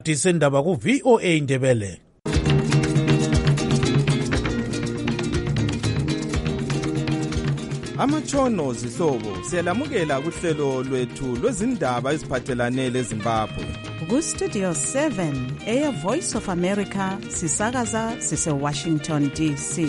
Disendaba ku VOA Indebele. Amatshono zihlobo siyalamukela kuhlelo lwethu lwezindaba eziphathelane leZimbabwe. Ku Studio 7 Air Voice of America sisakaza sise Washington DC.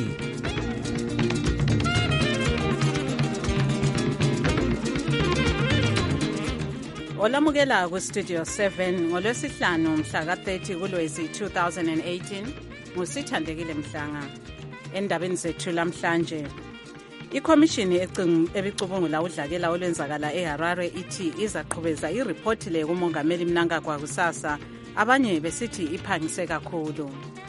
Olamukela ku Studio 7 ngolwesihlanu mhla ka-30 kuLwezi 2018 ngusithandekile Mhlanga. Endabeni zethu lamhlanje, ikhomishini ebicubungula udlakela olwenzakala eHarare ithi izaqhubeza iripoti le kumongameli Mnangagwa kusasa, abanye besithi iphangise kakhulu.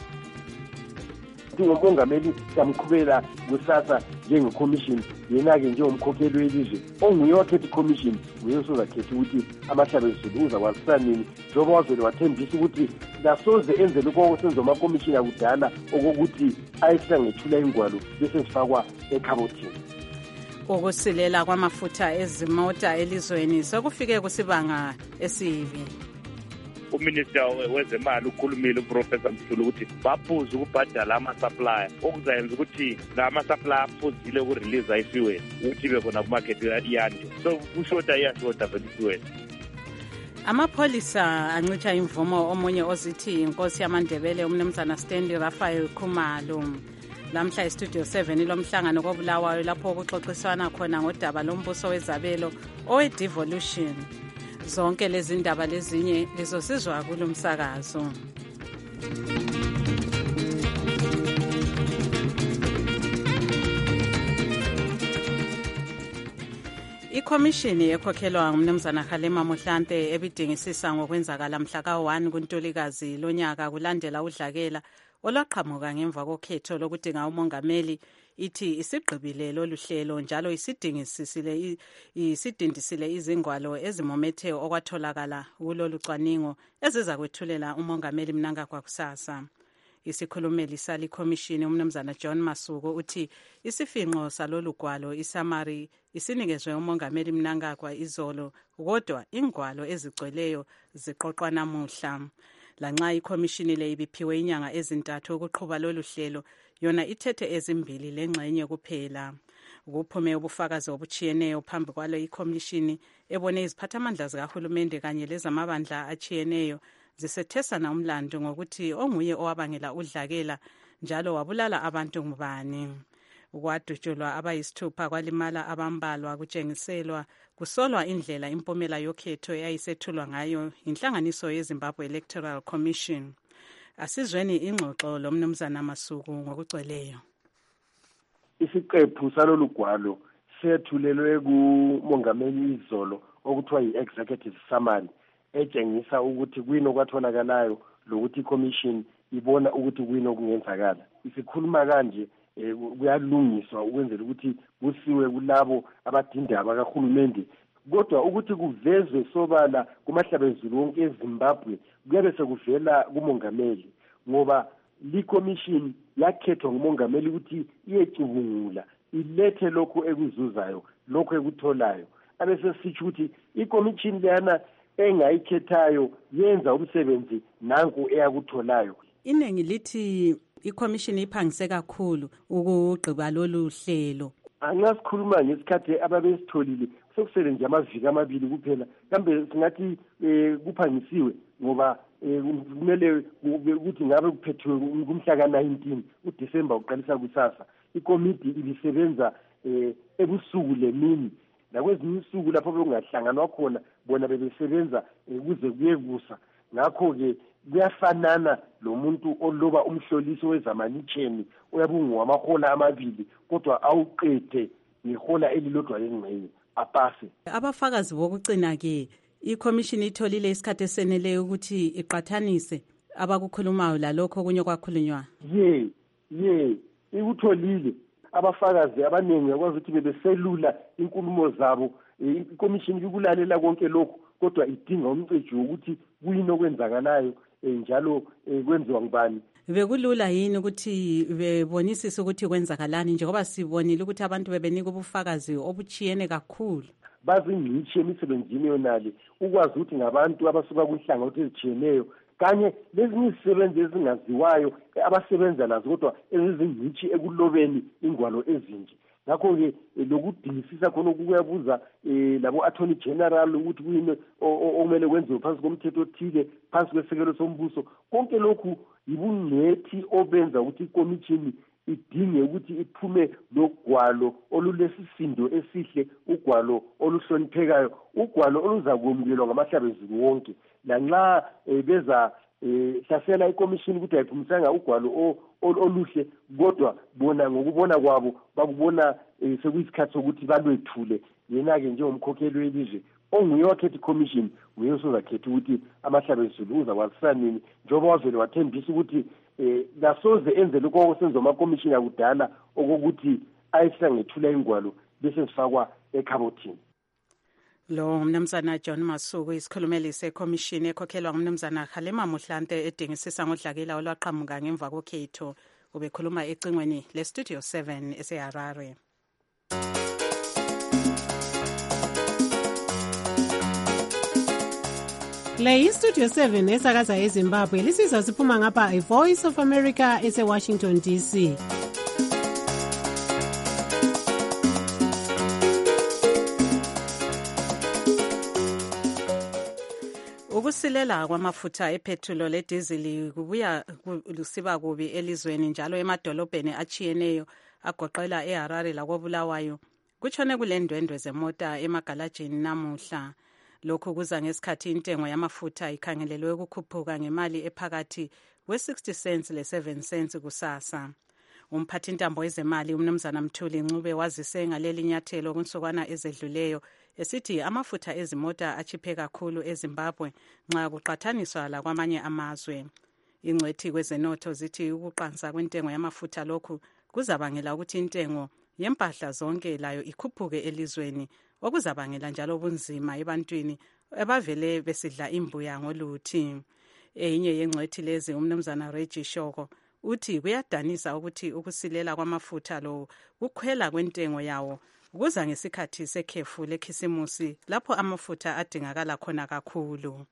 Umongameli yamqhubela kusasa njengekhomishini, yena-ke njengomkhokheli welizwe onguye wakhetha ikhomishini, nguye usozakhetha ukuthi amahlabezulu uzakwalisana nini, njengoba wavele wathembisa ukuthi nasoze enze lokho okusenziwa amakhomishini akudala okokuthi ayesangethula ingwalo bese zifakwa ekhabothini. Ukusilela kwamafutha ezimota elizweni sekufike kusibanga esibi. Uminister wezemali ukhulumile uProfessor Mthulu ukuthi baphuza ukubhadala ama-supplier okuzayenza ukuthi la ma-supplier afuzile ukurelease ifuel ukuthi ibe khona kumarket yande, so kushoda iyashoda vele ifuel. Amapholisa ancitsha imvumo omunye ozithi inkosi yamaNdebele umnumzana Stanley Raphael Khumalo. Lamhla eStudio 7 ilomhlangano koBulawayo lapho kuxoxiswana khona ngodaba lombuso wezabelo owe-devolution. Zonke lezi ndaba lezinye lizosizwa kulomsakazo. Ikhomishini ekhokhelwa ngumnumzana Kgalema Mohlante ebidingisisa ngokwenzakala mhla ka-1 kuNtulikazi lonyaka kulandela udlakela olwaqhamuka ngemva kokhetho lokudinga umongameli, ithi isigqibile lolu hlelo njalo isidindisile izingwalo ezimomethe okwatholakala kulolu cwaningo eziza kwethulela umongameli Mnangagwa kusasa. Isikhulumeli sali khomishini umnumzana John Masuku uthi isifinqo salolu gwalo isamari isinikezwe umongameli Mnangagwa izolo, kodwa ingwalo ezigcweleyo ziqoqwa namuhla. Lanxa ikhomishini le ibiphiwe inyanga ezintathu ukuqhuba lolu hlelo, yona ithethe ezimbili lengxenye kuphela. Kuphume ubufakazi obuchiyeneyo phambi kwalo ikhomishini ebone iziphathamandla zikahulumende kanye lezamabandla achiyeneyo zisethesana umlando ngokuthi onguye owabangela udlakela njalo wabulala abantu ngubani. Kwadutshulwa abayisithupha kwalimala abambalwa, kutshengiselwa kusolwa indlela impumela yokhetho eyayisethulwa ngayo inhlanganiso yeZimbabwe Electoral Commission. Asizweni ingxoxo lomnumzana Masuku ngokugcweleyo. Isiqephu salolu gwalo sethulelwe kumongameli izolo okuthiwa yi-executive summary etshengisa ukuthi kuyini okwatholakalayo lokuthi iCommission ibona ukuthi kuyini okungenzakala. Isikhuluma kanje kuyalungiswa ukwenzela ukuthi kusiwe kulabo abadindaba kahulumende, kodwa ukuthi kuvezwe sobala kumahlabezulu wonke eZimbabwe kuyabe sekuvela kumongameli, ngoba liCommission yakhethwa ngumongameli ukuthi iyecubungula ilethe lokho ekuzuzayo, lokho ekutholayo. Abesesitsho ukuthi iCommission leyana engayikhethayo yenza umsebenzi nanku eyakutholayo. Iningi lithi ikhomishini iphangise kakhulu ukugqiba lolu hlelo. Angasikhuluma ngesikhathi ababesitholile sokusele nje amaviki amabili kuphela, kambe singathi kuphangisiwe ngoba kumele ukuthi ngabe kuphethiwe kumhla ka-19 uDisemba uqalisa kusasa. Ikomiti ibisebenza ebusuku lemini, nakwezinye usuku lapho bekungahlanganwa khona bona bebesebenza kuze kuye kusa. Ngakho-ke kuyafanana lo muntu oloba umhloliso wezamanitsheni oyabungu wamahola amabili kodwa awuqede ngehola elilodwa lengxenye apase. Abafakazi bokucina-ke ikhomishini itholile isikhathi eseneleyo ukuthi iqathanise abakukhulumayo lalokho okunye kwakhulunywa. Ikutholile abafakazi abaningi akwazi ukuthi bebeselula inkulumo zabo. Ikhomishini ikulalela konke lokho kodwa idinga umcejo ukuthi kuyini okwenzakalayo njalo kwenziwa ngubani. Bekulula yini ukuthi bebonisise ukuthi kwenzakalani njengoba sibonile ukuthi abantu bebenika ubufakazi obuchiyene kakhulu? Bazingcitshi emisebenzini yonale ukwazi ukuthi ngabantu abasuka kunhlangothi ezitshiyeneyo kanye lezinye izisebenzi ezingaziwayo abasebenza nazo kodwa ezizingcitshi ekulobeni ingwalo ezinje. Ngakho-ke lokudingisisa khona kuyabuza labo attorney general ukuthi kuyini okumele kwenziwe phansi komthetho othile, phansi kwesekelo sombuso. Konke lokhu yibungcwethi obenza ukuthi ikomishini idinge ukuthi iphume logwalo olulesisindo esihle, ugwalo oluhloniphekayo, ugwalo oluzakwemukelwa ngamahlabezulu wonke. Lanxa beza hlasela ikomishini ukuthi ayiphumisanga ugwalo oluhle, kodwa bona ngokubona kwabo bakubona sekuyisikhathi sokuthi balwethule. Yena-ke njengomkhokheli welizwe onguye wakhetha ikomishini, nguye osozakhetha ukuthi amahlabezulu uzakwazisa nini, njengoba wavele wathembisa ukuthi kasoze enze lokho okusenziwa amakomishini akudala okokuthi ayihlangethula ingwalo bese zifakwa ekhabothini. Lo umnumzana John Masuku isikhulumeli sekomishini ekhokhelwa ngumnumzana Khalema Mohlante edingisisa ngodlakela olwaqhamuka ngemva kokhetho. Ubekhuluma ecingweni leStudio 7 eseHarare. Le iStudio 7 esakaza eZimbabwe lisizwa siphuma ngapha iVoice of America eseWashington DC. Ukusilela kwamafutha epetrol ledizili kubuya lusiba kubi elizweni njalo emadolobheni achiyeneyo agoqela eHarare lakoBulawayo. Kutshone kulendwendwe zemota emagalajini namuhla. Lokhu kuza ngesikhathi intengo yamafutha ikhangelelwe ukukhuphuka ngemali ephakathi we-60 cents le-7 cents kusasa. Umphathintambo wezemali umnumzana Mthuli Ncube wazise ngaleli nyathelo kunsukwana ezedluleyo esithi amafutha ezimota achiphe kakhulu eZimbabwe nxa kuqathaniswa lakwamanye amazwe. Ingcwethi kwezenotho zithi ukuqansa kwentengo yamafutha lokhu kuzabangela ukuthi intengo yempahla zonke layo ikhuphuke elizweni, okuzabangela njalo ubunzima ebantwini abavele besidla imbuya ngoluthi. Eyinye yengcwethi lezi umnumzana Reggie Shoko uthi kuyadanisa ukuthi ukusilela kwamafutha lo kukhwela kwentengo yawo kuza ngesikhathi sekhefu lekhisimusi lapho amafutha adingakala khona kakhulu.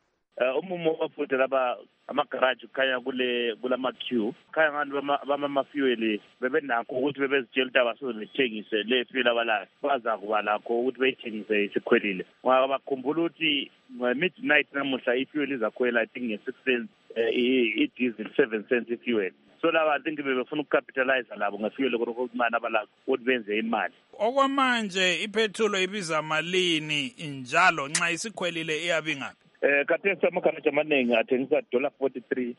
Umumo wamafutha laba amagaraji kukhanya kulama queue, kukhanya ngani bama-fuel bebenakho ukuthi bebezitshela ukuthi abasozithengise le fuel abalayo, baza kuba lakho ukuthi beyithengise isikhwelile. Ngoba bakhumbula ukuthi midnight namuhla ifuel izakhwela I think nge-6 cents, i-diesel 7 cents ifuel. So laba I think bebefuna ukukapitalize labo ngefuel okuncane abalakho ukuthi benze imali. Okwamanje ipetrol ibiza malini njalo nxa isikhwelile iyabi ngaphi? Kathesi amagaraji amaningi athengisa $43,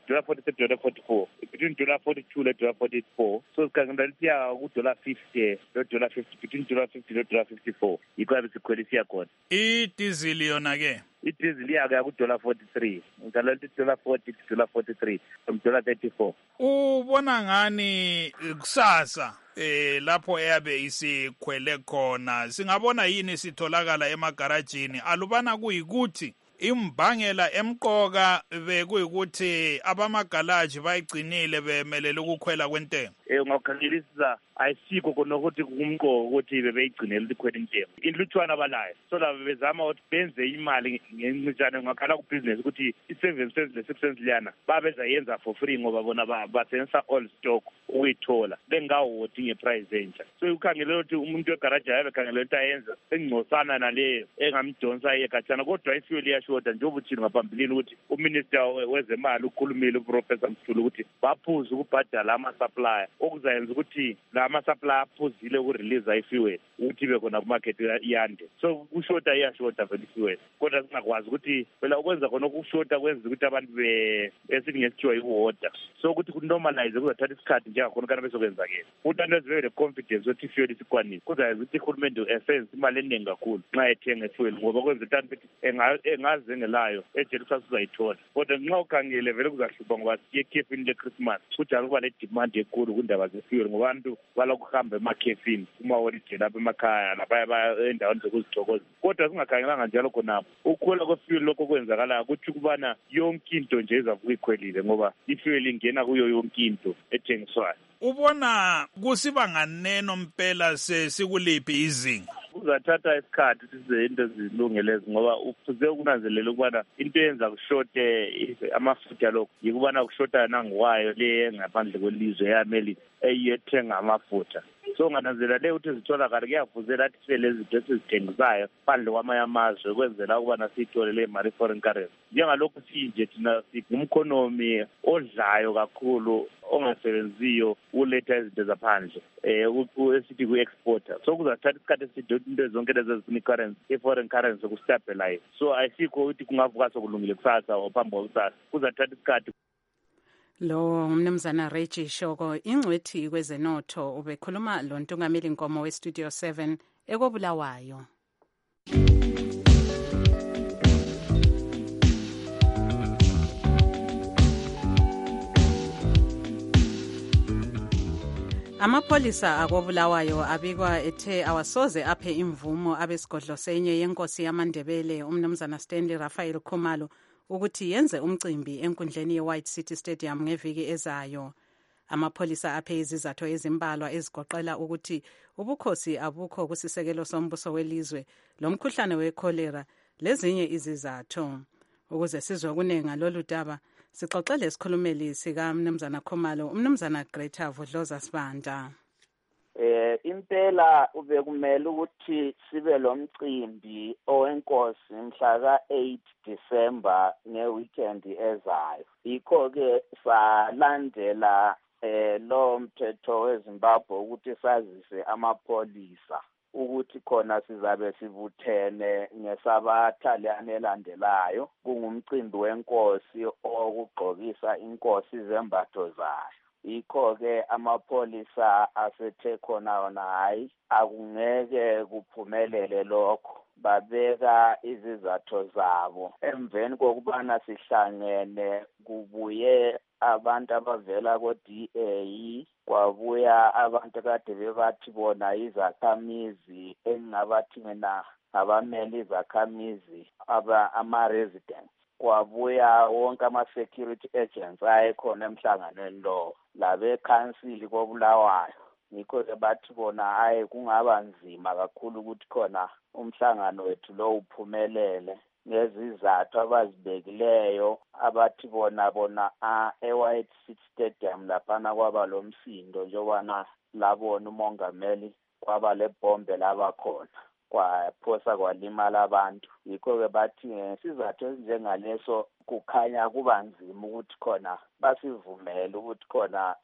$44, between $42 $44. So sikhangela lithi ya $50, $50, between $50 $54. Yikho yabe sikhwelisiya khona. Idizil yona ke? Idizil yake $43. Ngalo lithi $40 $43 from $34. Ubona ngani kusasa lapho eyabe isikhwele khona singabona yini sitholakala emagarajini alubana kuyikuthi imbangela emqoka bekuyikuthi abamagalaji bayigcinile bemelele ukukhwela kwentengo? Ungakhangelisa ayisikho khona ukuthi kumqoko ukuthi bebeyigcinele ukukhwela intengo. Inhlutshwana abalayo. So labo bezama ukuthi benze imali ngencitshane ngakhala ku-business ukuthi i-7 cents le-6 cents liyana babeza yenza for free ngoba bona basebenzisa all stock ukuyithola bengawoti ngeprice entsha. So ukhangelela ukuthi umuntu wegaraji ayabe khangelela ukuthi ayenza engcosana naleyo engamdonsa egatshana kodwa ifuel iyashoda njengoba uthini ngaphambilini ukuthi uminister wezemali ukhulumile uProfessor Mthuli ukuthi baphuza ukubhadala ama-supplier okuzayenza ukuthi ama-supplier aphuzile ukurelease ifuel ukuthi ibe khona kumarket yande. So kushoda iyashoda vele ifuel kodwa singakwazi ukuthi phela ukwenza khona ukushoda kwenza ukuthi abantu esithi ngesithiwa i-water. So ukuthi kunormalize kuzathatha isikhathi njengakhona kana besokwenzakela ukuthi abantu ezibe le-confidence ukuthi ifuel isikwanile kuzayenza ukuthi ihulumende esenze imali eningi kakhulu nxa ethenga ifuel ngoba kwenza ukuthi abantu engazi engelayo ejele kusasa uzayithola. Kodwa nxa ukhangele vele kuzahlupha ngoba siyekhefini le-Christmas kujalo kuba ne-demand enkulu kundaba zefuel ngoba abantu balokuhamba emakhefini kumaholiday lapha emakhaya lapha endaweni zokuzithokoza. Kodwa singakhangelanga njalo khonapho ukukhwela kwefuel lokho kwenzakalayo kuthi ukubana yonke into nje izavuka ikhwelile ngoba ifuel ingena kuyo yonke into ethengiswayo. Ubona kusiba nganeno mpela sesikuliphi izinga? kuzathatha isikhathi size into ezilungelezi ngoba uphuze ukunanzelela ukubana into eyenza kushote amafutha lokho yikubana kushota nangwayo le ngaphandle kwelizwe eyamelika eyethenga amafutha. So ngananzela le ukuthi zitholakala kuyavuzela ukuthi sibe lezi zinto esizithengisayo phandle kwamanye amazwe ukwenzela ukubana siyitholele imali foreign currency. Njengalokhu sinje thina ngumkhonomi odlayo kakhulu ongasebenziyo uletha izinto zaphandle esithi ku-exporter. So kuzathatha isikhathi eside into zonke lezi ezifuna i-currency i-foreign currency kustabelize. So ayisikho ukuthi kungavuka sokulungile kusasa or phambi kwakusasa, kuzathatha isikhathi. Lo umnumzana Reggie Shoko ingcwethi kwezenotho ubekhuluma lo ntungameli nkomo weStudio 7 ekobulawayo. Amapholisa akobulawayo abikwa ethe awasoze aphe imvumo abesigodlo senye yenkosi yamaNdebele umnumzana Stanley Raphael Khumalo ukuthi yenze umcimbi enkundleni ye-White City Stadium ngeviki ezayo. Amapholisa aphe izizathu ezimbalwa ezigoqela ukuthi ubukhosi abukho kusisekelo sombuso welizwe, lo mkhuhlane wekholera lezinye izizathu. Ukuze sizwe kunengi ngalolu daba, sixoxele isikhulumeli sika mnumzana Khumalo, umnumzana Greta Vodloza Sibanda. Impela ubekumele ukuthi sibe lo mcimbi owenkosi mhla ka-8 December ngeweekend ezayo. Yikho-ke salandela lo mthetho weZimbabwe ukuthi sazise amapholisa ukuthi khona sizabe sibuthene ngesabathaliyane elandelayo. Kungumcimbi wenkosi okugqokisa inkosi izembatho zayo. Yikho-ke amapholisa asethe khona hayi akungeke kuphumelele lokho, babeka izizathu zabo. Emveni kokubana sihlangene kubuye abantu abavela ko-DA, kwabuya abantu kade bebathi bona izakhamizi engingabathi mina abamele izakhamizi ama-residents. Kwabuya wonke ama-security agents ayekhona emhlanganweni lo, labekhansili kobulawayo. Yikho-ke bathi bona hayi kungaba nzima kakhulu ukuthi khona umhlangano wethu lo uphumelele ngezizathu abazibekileyo abathi bona e-White City Stadium laphana kwaba lo msindo njengobana labona umongameli kwaba lebhombe labakhona kwaphosa kwalimala abantu. Yikho-ke bathi ngesizathu esinjengaleso kukhanya kuba nzima ukuthi khona basivumele ukuthi khona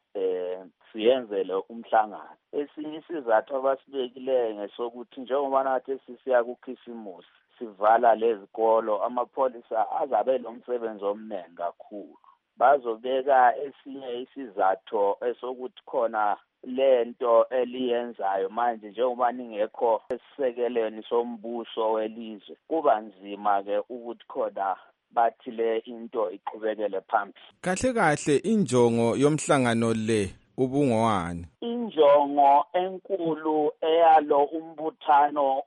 siyenzele umhlangano. Esinye isizathu abasibekileyo ngesokuthi njengoba nathi sisiya kukhisimusi sivala lezikolo, amapholisa azabe lo msebenzi omningi kakhulu. Bazobeka esinye isizathu esokuthi khona lento eliyenzayo manje njengoba ningekho esisekeleni sombuso welizwe, kuba nzima-ke ukuthi khona bathi le into iqhubekele phambili. Kahle kahle injongo yomhlangano le ubungowani? Injongo enkulu eyalo umbuthano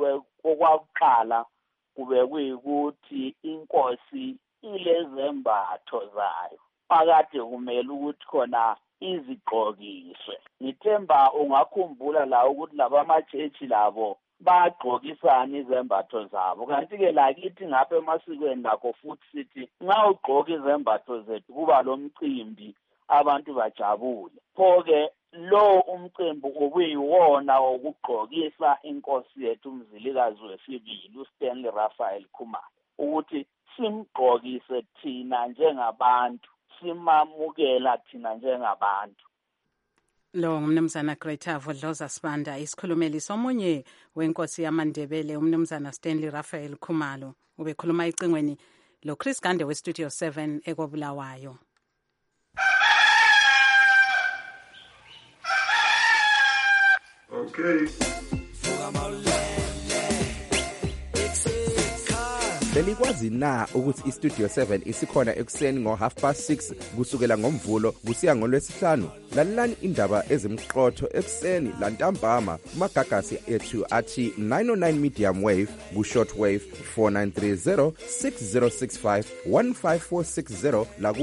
okwakuqala kube kuyikuthi inkosi ilezembatho zayo akade kumele ukuthi khona izigqokiswe. Ngithemba ungakhumbula la ukuthi laba amachechi labo bagqokisana izembatho zabo, kanti-ke lakithi ngapha emasikweni lakho futhi sithi nxa ugqoka izembatho zethu kuba lo mcimbi abantu bajabule. Pho-ke lo umcimbi ubuyiwona wokugqokisa inkosi yethu umzilikazi wesibili uStanley Raphael Khumalo, ukuthi simgqokise thina njengabantu, simamukela thina njengabantu. Lo ngumnumzana Greta Vodloza Sibanda, isikhulumeli somunye wenkosi yamaNdebele umnumzana Stanley Raphael Khumalo. Ubekhuluma icingweni lo Chris Gande weStudio 7 ekobulawayo. Okay. Belikwazi na ukuthi iStudio 7 isikhona ekuseni ngo6:30 kusukela ngomvulo kusiya ngolwesihlanu? Lalelani indaba ezimqotho ekuseni lantambama kumagagasi ethu athi 909 medium wave ku-short wave 4930 6065 15460 la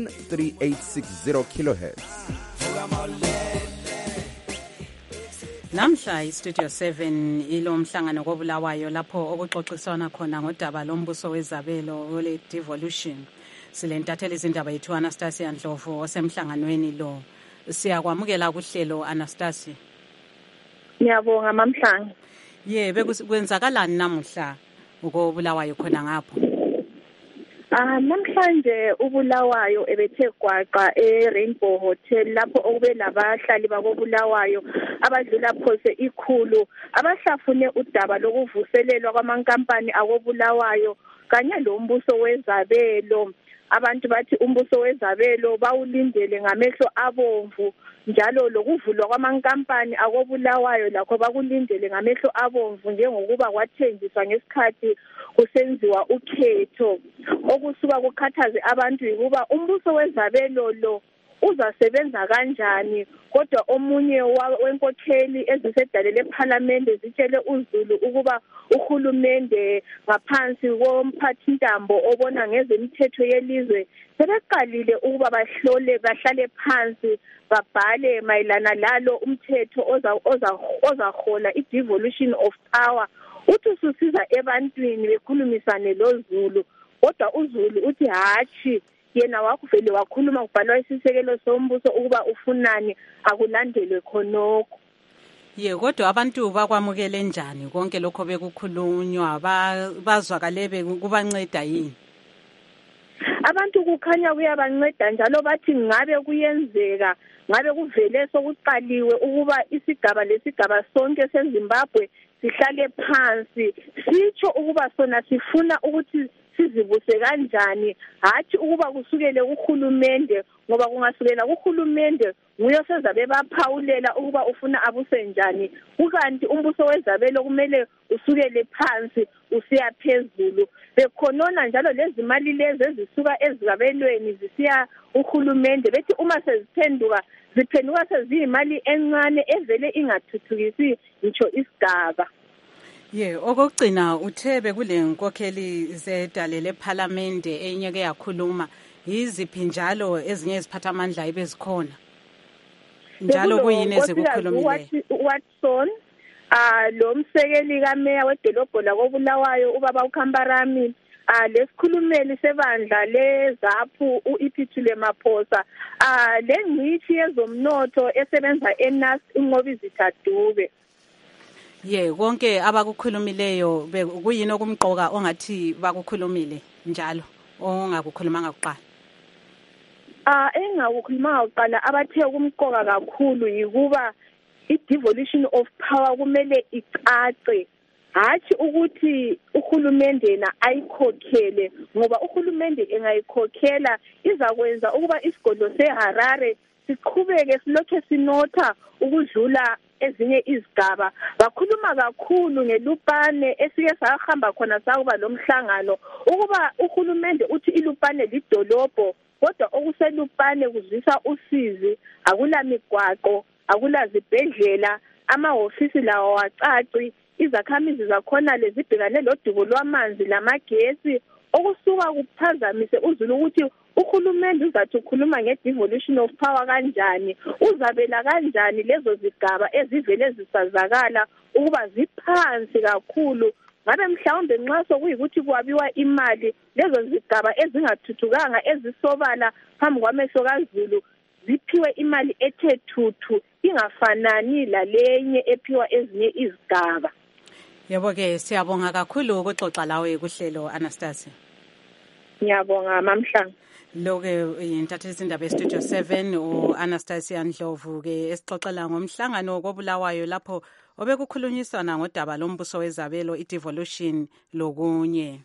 ku-13860 kilohertz. Namhla iStudio 7 ilo mhlangano kobulawayo lapho okuxoxiswana khona ngodaba lombuso wezabelo ole devolution. Silentathela izindaba yethu Anastasia Ndlovu osemhlanganweni lo. Siyakwamukela kuhlelo Anastasia. Ngiyabonga mamhlanga. Bekwenzakalani namuhla ukobulawayo khona ngapho? Namhlanje ubulawayo ebethe gwaqa eRainbow Hotel lapho okube labahlali bakobulawayo abadlula phose ikhulu abahlafune udaba lokuvuselelwa kwamankampani akobulawayo kanye lombuso wezabelo. Abantu bathi umbuso wezabelo bawulindele ngamehlo abomvu njalo lokuvulwa kwamankampani akobulawayo lakho bakulindele ngamehlo abomvu njengokuba kwathenjiswa ngesikhathi kusenziwa ukhetho. Okusuka kukhathaze abantu ukuba umbuso wezabelo lo uzasebenza kanjani, kodwa omunye wenkokheli ezisedalele eParliament zitshele uZulu ukuba uhulumende ngaphansi komphathintambo obona ngezemithetho yelizwe sebeqalile ukuba bahlale phansi babhale mayelana lalo umthetho ozahola i-devolution of power. Uthi ususiza ebantwini bekhulumisane loZulu, kodwa uZulu uthi hatshi yena wakuvele wakhuluma kubhalwa isisekelo sombuso ukuba ufunani akulandelwe khonokho. Kodwa abantu bakwamukele njani konke lokho bekukhulunywa, bazwakale kubanceda yini? Abantu kukhanya kuyabanceda njalo bathi ngabe kuyenzeka, ngabe kuvele sokuqaliwe ukuba isigaba lesigaba sonke seZimbabwe sihlale phansi sitsho ukuba sona sifuna ukuthi sizibuse kanjani, hathi ukuba kusukele kuhulumende, ngoba kungasukela kuhulumende nguye sezabe baphawulela ukuba ufuna abuse njani. Kukanti umbuso wezabelo kumele usukele phansi usiya phezulu. Bekhonona njalo lezi mali lezi ezisuka ezigabelweni zisiya uhulumende bethi uma seziphenduka seziyimali encane evele ingathuthukisi ngitsho isigaba. Okugcina uthe bekule nkokheli zedalele eParliament enye ke yakhuluma, yiziphi njalo ezinye iziphathamandla ebezikhona njalo kuyini ezikukhulumileyo? Watson lo msekeli kameya wedolobho lakobulawayo ubaba uKhambarami, lesikhulumeli sebandla leZAPU uIphithile Maphosa, lengcithi yezomnotho esebenza eNAS uNqobizitha Dube. Konke abakukhulumileyo kuyini okumqoka ongathi bakukhulumile njalo ongakukhulumanga kuqala? Engakukhulumanga kuqala abathe kumqoka kakhulu yikuba i-devolution of power kumele icace, hathi ukuthi uhulumende yena ayikhokhele, ngoba uhulumende engayikhokhela izakwenza ukuba isigodlo seHarare siqhubeke silokhe sinotha ukudlula ezinye izigaba. Bakhuluma kakhulu ngeLupane esike sahamba khona sakuba lomhlangano ukuba uhulumende uthi iLupane lidolobho, kodwa okuseLupane kuzwisa usizi, akula migwaqo, akula zibhedlela, amahofisi lawo wacaci, izakhamizi zakhona lezibhekane lodubo lwamanzi lamagesi, okusuka kuphazamise uZulu ukuthi uhulumende uzathi ukhuluma nge-devolution of power kanjani, uzabela kanjani lezo zigaba ezivele zisazakala ukuba ziphansi kakhulu. Ngabe mhlawumbe nxa sokuyikuthi kwabiwa imali lezo zigaba ezingathuthukanga ezisobala phambi kwamehlo kaZulu ziphiwe imali ethe thuthu ingafanani lalenye ephiwa ezinye izigaba. Ke siyabonga kakhulu ukuxoxa lawe kuhlelo Anastasia. Ngiyabonga mamhlanga. Loke intatheli izindaba eStudio 7 uAnastasia Ndlovu ke esixoxela ngomhlangano kobulawayo lapho obekukhulunyiswana ngodaba lombuso wezabelo i-devolution lokunye.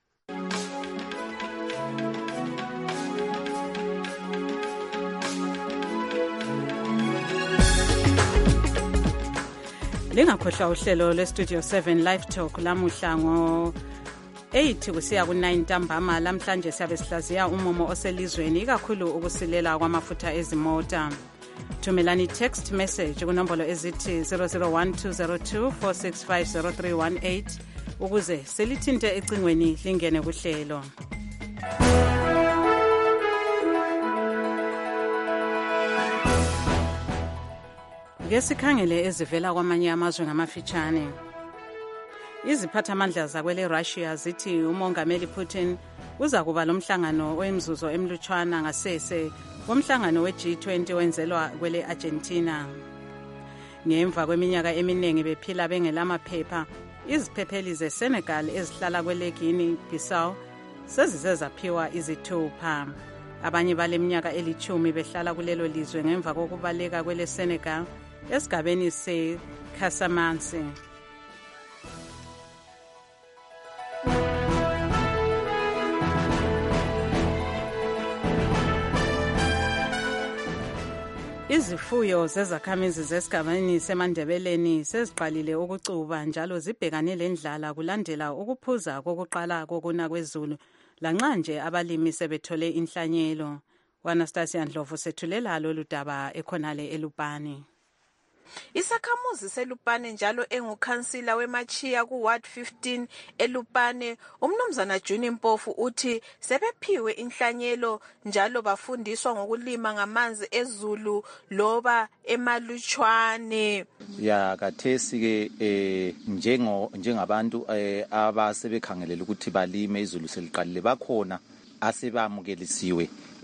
Lingakhohlwa uhlelo lweStudio 7 Live Talk lamuhla ngo-8 kusiya ku-9 ntambama. Lamhlanje siyabe sihlaziya umumo oselizweni ikakhulu ukusilela kwamafutha ezimota. Thumelani text message kunombolo ezithi 0012024650318 ukuze selithinte ecingweni lingene kuhlelo. Ngesikhangele ezivela kwamanye amazwe ngamafitshane. Iziphathamandla zakwele Russia zithi umongameli Putin uza kuba lomhlangano wemzuzo emlutshwana ngasese womhlangano we-G20 wenzelwa kwele Argentina. Ngemva kweminyaka eminingi bephila bengelamaphepha, iziphepheli zeSenegal ezihlala kwele Guinea Bissau sezize zaphiwa izithupha. Abanye baleminyaka 10 behlala kulelo lizwe ngemva kokubaleka kwele Senegal esigabeni se-Casamance. Izifuyo zezakhamizi zesigabeni seMandebeleni seziqalile ukucuba njalo zibhekane lendlala kulandela ukuphuza kokuqala kokuna kwezulu lanxa nje abalimi sebethole inhlanyelo. Anastasia Ndlovu sethulela lolu daba ekhonale eLupane. Isakhamuzi seLupane njalo engukhansila weMachiya kuWard 15 eLupane, umnumzana Juni Mpofu uthi sebephiwe inhlanyelo njalo bafundiswa ngokulima ngamanzi ezulu loba emalutshwane. Ya kathesi ke njengabantu abasebekhangelela ukuthi balime izulu seliqalile bakhona asebamukelisiwe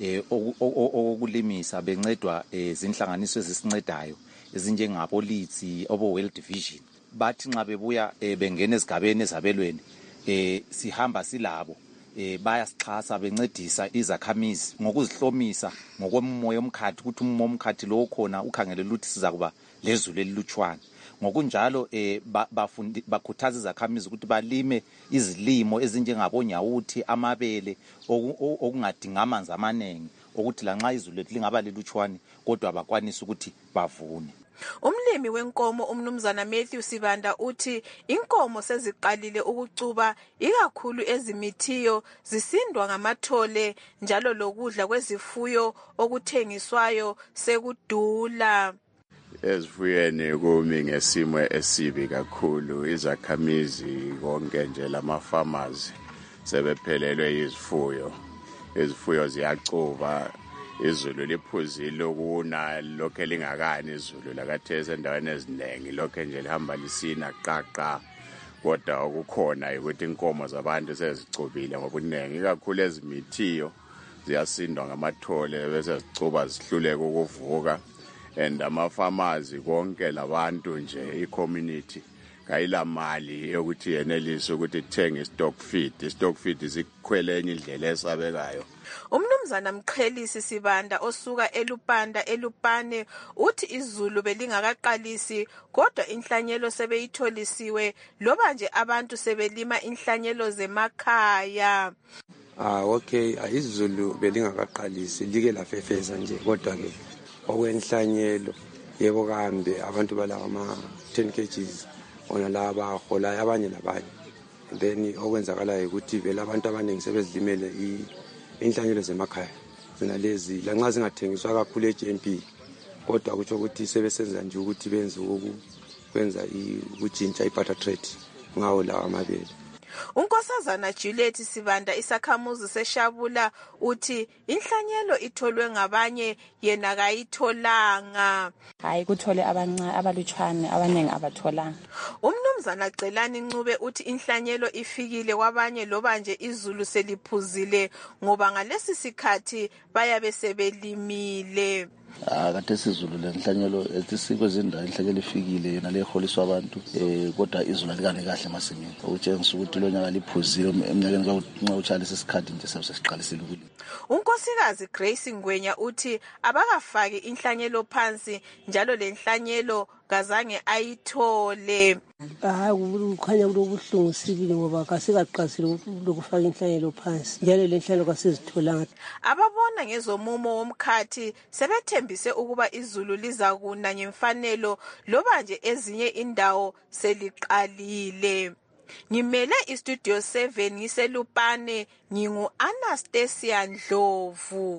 okulimisa bencedwa zinhlanganiso ezisincedayo ezinjengabo Leeds obo World Division. Bathi nxa bebuya bengena ezigabeni ezabelweni sihamba silabo bayasixhasa bencedisa izakhamizi ngokuzihlomisa ngokomoya omkhathi ukuthi umoya omkhathi lo khona ukhangelela ukuthi siza kuba lezulu elilutshwana. Ngokunjalo bakhuthaza izakhamizi ukuthi balime izilimo ezinjengabo nyawuthi, amabele okungadinga amanzi amaningi ukuthi lanxa izulu lingaba lilutshwane kodwa bakwanisa ukuthi bavune. Umlimi wenkomo umnumzana Matthew Sibanda uthi inkomo seziqalile ukucuba ikakhulu ezimithiyo zisindwa ngamathole njalo lokudla kwezifuyo okuthengiswayo sekudula. Ezifuyeni kumi ngesimo esibi kakhulu, izakhamizi konke nje lama-farmers sebephelelwe izifuyo ziyacuba, izulu liphuzile ukuna lokho lingakani izulu lakathese endaweni eziningi lokho nje lihamba lisina qaqa, kodwa okukhona ukuthi inkomo zabantu sezicubile ngobuningi kakhulu ezimithiyo ziyasindwa ngamathole bese zicuba zihluleka ukuvuka. And ama-farmers konke labantu nje i-community kayila mali yokuthi yenelise ukuthi ithenge stock feed isikhwele enye indlela esabekayo. Umnumzana Mqhelisi Sibanda osuka eLupane uthi izulu belingakaqalisi kodwa inhlanyelo sebeyitholisiwe loba nje abantu sebelima inhlanyelo zemakhaya. Okay, izulu belingakaqalisi like lafefeza nje kodwa ke okwenhlanyelo yebo kambe abantu bala ama 10 kgs ona laba hola abanye nabanye. Then okwenzakala ukuthi vele abantu abaningi sebezilimele inhlanyelo zemakhaya zinalezi lanxa zingathengiswa kakhulu eJMP kodwa kutsho ukuthi sebesenza nje ukuthi benze ukwenza ukutshintsha ibutter trade ngawo lawa amabele. Unkosazana Juliet Sibanda isakhamuzi seShabula uthi inhlanyelo itholwe ngabanye yena kayitholanga. Hayi kuthole abalutshwane abaningi abatholanga. Umnumzana Celani Ncube uthi inhlanyelo ifikile kwabanye loba nje izulu seliphuzile ngoba ngalesi sikhathi bayabe sebelimile. Kade sizulu lenhlanyelo esisiko zindawo inhlanyelo ifikile yona leholiswa abantu kodwa izulu alikane kahle masimini ukutshengisa ukuthi lonyaka liphuzile eminyakeni nxa utshala isikhathi nje sesiqalisile ukulima. Unkosikazi Grace Ngwenya uthi abakafaki inhlanyelo phansi njalo lenhlanyelo kazange ayithole. Kukhanya kulobuhlungu sibili ngoba kasikaqasile lokufaka inhlanyelo phansi njalo lenhlanyelo kasizitholanga. Ababona ngezomumo womkhathi sebethembise ukuba izulu liza kuna ngemfanelo loba nje ezinye indawo seliqalile. Ngimele iStudio 7 ngiseLupane ngingu Anastasia Ndlovu.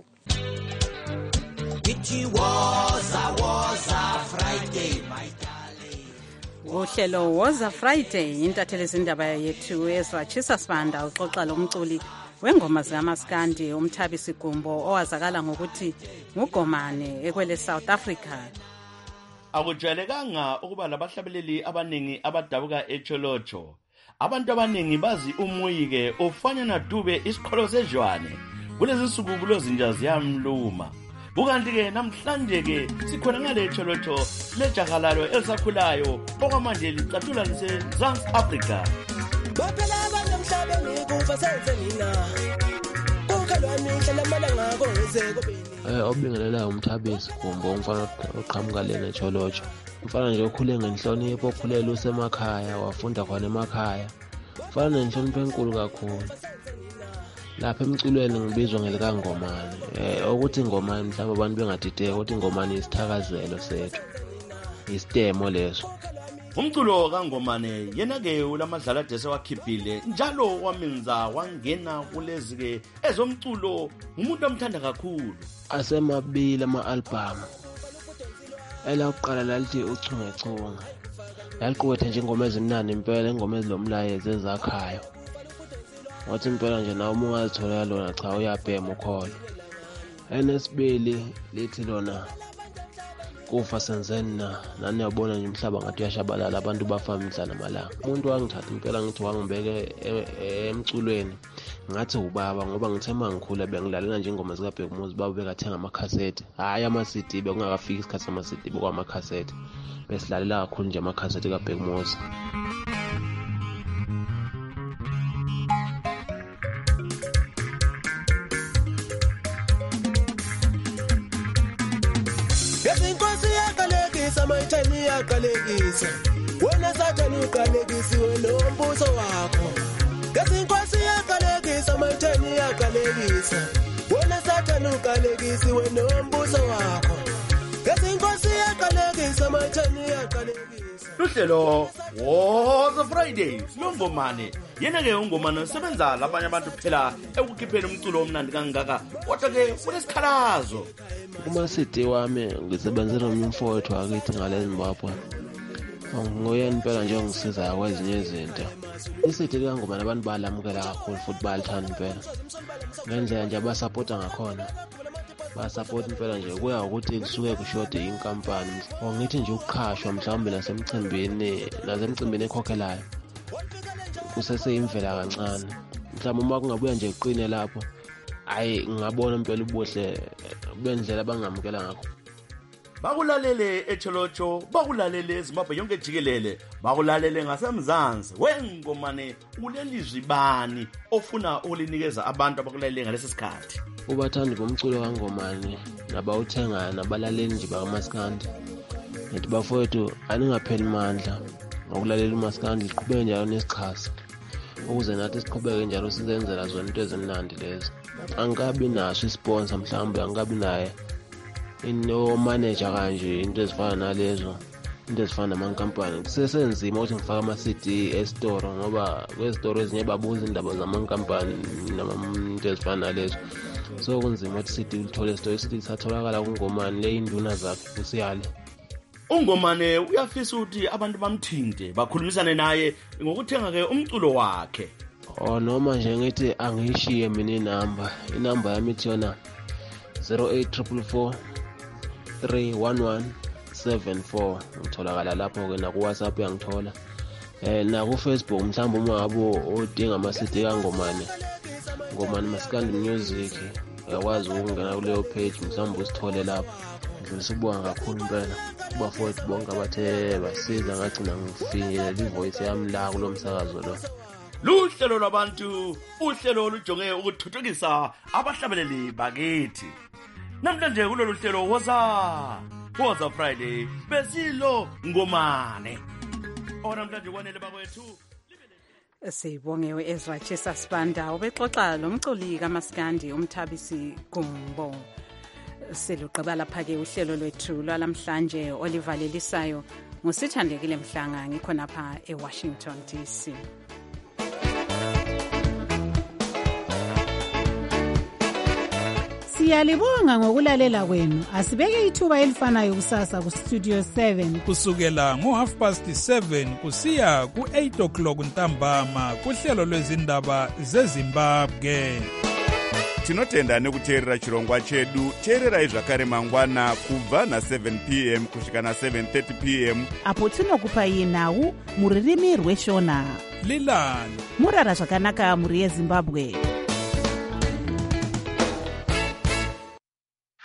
It was a Friday, my darling. Uhlelo Woza Friday intatheli izindaba yethu ezwatshisa Sibanda uxoxa lomculi wengoma zamaskandi umthabi Sigumbo owazakala ngokuthi ngugomane ekwele South Africa. akujwayelekanga ukuba labahlabeleli abaningi abadabuka eCholocho. Abantu abaningi bazi umuyike ofanya na Dube isiqholo sejwane. Kulezi insuku kulozinja ziyamluma. Bukanti ke namhlanje ke sikhona ngale eCholocho lejakalalo elisakhulayo okwamanje licatshula liseMzansi Africa. Baphela abantu emhlabeni kufa senze nina. Kukhalwane ihlala amalanga konzeko beni. Obingelela uMthabisi Gumbo umfana oqhamuka lena eCholocho. Umfana nje okhule ngenhlonipho, okhulela usemakhaya, wafunda khona emakhaya. Umfana nenhlonipho enkulu kakhulu. Lapha emculweni ngibizwa ngelikangomane. Ukuthi ingomane mhlawumbe abantu bengadideka ukuthi ingomane isithakazelo sethu. Isitemo leso. Umculo kaNgomane yena ke ulamadlala dese wakhiphile njalo waminza wangena kulezi ke ezomculo umuntu omthanda kakhulu. Asemabili ama-album. Elakuqala lalithi uchungechunga. Yaliqukethe nje ingoma ezimnandi impela, ingoma ezilomlayezo ezakhayo. Wathi impela nje nawe uma ungazithola lona cha uyabhema ukholo. Enesibili lithi lona kufa senzeni na nani yabona nje umhlaba ngathi uyashabalala abantu bafa mihla namalanga. Umuntu wangithatha impela ngithi wangibeke emculweni ngathi ubaba ngoba ngithema ngikhula bengilalela nje ingoma zikaBhekumuzi baba bekathenga ama-cassette, hayi ama-CD, bekungakafiki isikhathi sama-CD bekwama-cassette. Besilalela kakhulu nje ama-cassette kaBhekumuzi. Ngezinkosi yakalekisa mayithani yakalekisa. Wena Sathane ukalekisiwe nombuso wakho. Ngezinkosi yakalekisa mayithani yakalekisa. Wena Sathane ukalekisiwe nombuso wakho. Ngezinkosi yakalekisa mayithani yakalekisa. Luhlelo Woza Fridays loNgomane. Yena ke uNgomane usebenza labanye abantu phela ekukhipheni umculo omnandi kangaka. Kodwa ke kunesikhalazo. Kuma-CD wami ngisebenzela umfowethu wakithi ngale Zimbabwe. Ngoyena impela nje ongisiza kwezinye izinto. I-CD likaNgomane abantu balamukela kakhulu futhi bayalithanda impela. Ngendlela nje abasapota ngakhona. Basapota impela nje kuya ukuthi kusuke kushode inkampani. Ngithi nje ukuqhashwa mhlawumbe nasemcimbini ekhokhelayo. Kuseseyimvela kancane. Mhlawumbe uma kungabuya nje iqine lapho. Hayi ngabona impela ubuhle bendlela bangamukela ngakho. Bakulalele eCholocho, bakulalele eZimbabwe yonke jikelele, bakulalele ngaseMzansi. Wengomane ulelizwi bani ofuna ukulinikeza abantu abakulalele ngalesi sikhathi? Ubathandi bomculo kaNgomane nabawuthenga nabalaleli nje bakaMaskandi. Ngithi bafowethu aningapheli mandla ngokulalela uMaskandi, liqhubeke njalo nesichasa. Ukuze nathi siqhubeke njalo sizenzela zona into ezimnandi lezi. Angikabi naso isponsor mhlawumbe, angikabi naye manager kanje into ezifana nalezo, into ezifana namankampani. Kusesenzima ukuthi ngifake ama-CD esitoro ngoba kwezitoro ezinye babuza indaba zamankampani into ezifana nalezo. So kunzima ukuthi CD ulithole esitoro, i-CD lisatholakala kuNgomane leyinduna zakhe kusiyale. uNgomane uyafisa ukuthi abantu bamthinte bakhulumisane naye ngokuthenga ke umculo wakhe. Noma nje ngithi angiyishiye mina inamba yami ithi yona 08444 31174. Ngitholakala lapho ke na ku WhatsApp uyangithola. Na ku Facebook mhlawumbe uma ngabe udinga ama-CD kaNgomane, Ngomane Maskandi Music, uyakwazi ukungena kuleyo page mhlawumbe usithole lapho. Ngizobonga kakhulu impela bafowethu bonke abathe basiza ngagcina ngifinyela ivoice yami la kulo msakazo lo. Luhlelo lwabantu, uhlelo olujonge ukuthuthukisa abahlabeleli bakithi. Namhlanje kulolu hlelo Woza Friday besilo Ngomane. Namhlanje kwanele bakwethu Sibongewe Ezra Chesa Sibanda ubexoxa lomculi kaMaskandi uMthabisi Gumbo. Siluqaba lapha ke uhlelo lwethu lwalamhlanje olivalelisayo ngusithandekile Mhlanga ngikhona lapha eWashington DC. Siyalibonga ngokulalela kwenu. Asibeke ithuba elifanayo kusasa ku Studio 7 kusukela ngo7:30 kusiya ku8 o'clock ntambama kuhlelo lwezindaba zeZimbabwe. tinotenda nekuteerera chirongwa chedu. Teererai zvakare mangwana kubva na7 p.m. kusvika na7:30 p.m. apo tinokupai nhau muririmi rweshona. Lilani murara zvakanaka muri yeZimbabwe.